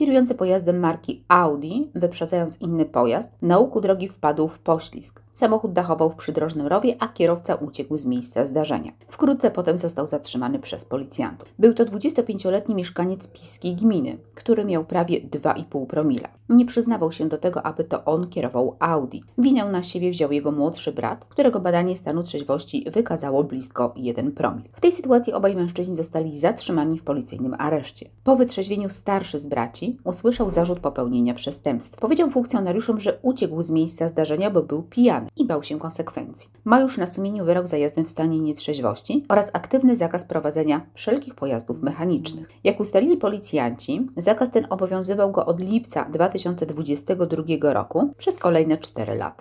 Kierujący pojazdem marki Audi, wyprzedzając inny pojazd, na łuku drogi wpadł w poślizg. Samochód dachował w przydrożnym rowie, a kierowca uciekł z miejsca zdarzenia. Wkrótce potem został zatrzymany przez policjantów. Był to 25-letni mieszkaniec Piskiej gminy, który miał prawie 2,5 promila. Nie przyznawał się do tego, aby to on kierował Audi. Winę na siebie wziął jego młodszy brat, którego badanie stanu trzeźwości wykazało blisko 1 promil. W tej sytuacji obaj mężczyźni zostali zatrzymani w policyjnym areszcie. Po wytrzeźwieniu starszy z braci usłyszał zarzut popełnienia przestępstw. Powiedział funkcjonariuszom, że uciekł z miejsca zdarzenia, bo był pijany i bał się konsekwencji. Ma już na sumieniu wyrok za jazdę w stanie nietrzeźwości oraz aktywny zakaz prowadzenia wszelkich pojazdów mechanicznych. Jak ustalili policjanci, zakaz ten obowiązywał go od lipca 2022 roku przez kolejne 4 lata.